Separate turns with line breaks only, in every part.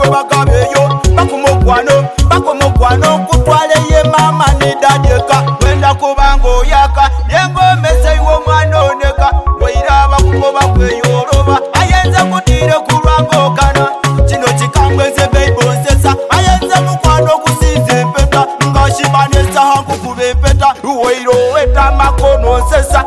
gwe bagabeyo bakumukwano kutwale ye mama ni dadeka wenda kubanga oyaka yengomese iwo mwana oneka wairaba kugoba kweyoroba ayenze kutire kulwango kana kino kikambweze beibo nsesa ayenze mukwano kusinze empeta ngashibanesa hangu kubempeta uwairo weta makono nsesa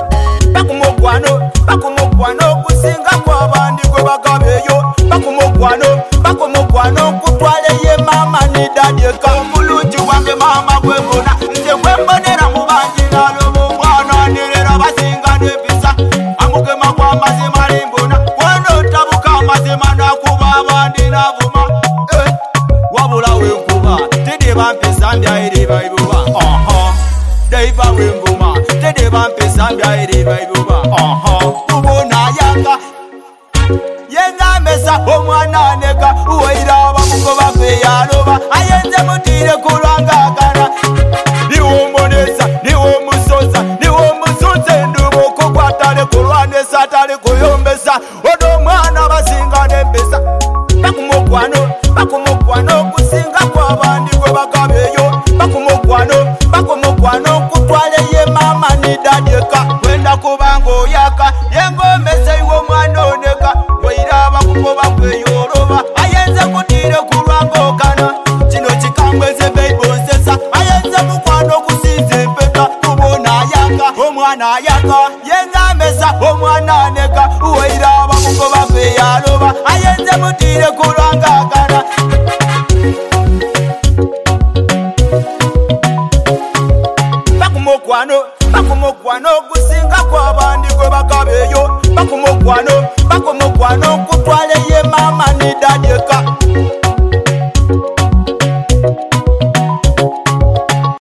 bakumukwano kusinga kwabandi gwe bagabeyo bakumukwano kutwale ye mama ni dadeka omulungi wange mama gwembona nze gwembonera mubanji nalobo mwana nerera basinga nepisa amugema kwa mazima limbona wano tabuka mazima nakuba abandi navuma wabula wenkuba tede bampisa mbyaireba ibuba deiva wembuma tede bampisa mbyaireba ibuba ubona yaka yenga mesa omwana neka uwairaba mugoba kweyaloba ayenze mutire kulwangagana niwo mbonesa niwo musoza niwo musunze nduboko kwatale kulwanesa tale kuyombesa odo mwana basinga nempesa bakumukwano kusinga kwabandi gwe bagabeyo bakumukwano kutwale ye mama ni dadeka wenda kubanga oyaka yengomese iwo mwana oneka wairaba kugoba kweyoroba ayenze kutire kulwango kana kino kikambweze beibo nsesa ayenze mukwano kusinze empeta kubona yaka omwana yaka yengamesa omwana neka wairaba kugoba kweyaloba ayenze mutire kulwanga kana bakumukwano kusinga kwabandi gwe bagabeyo bakumukwano kutwale ye mama ni dadeka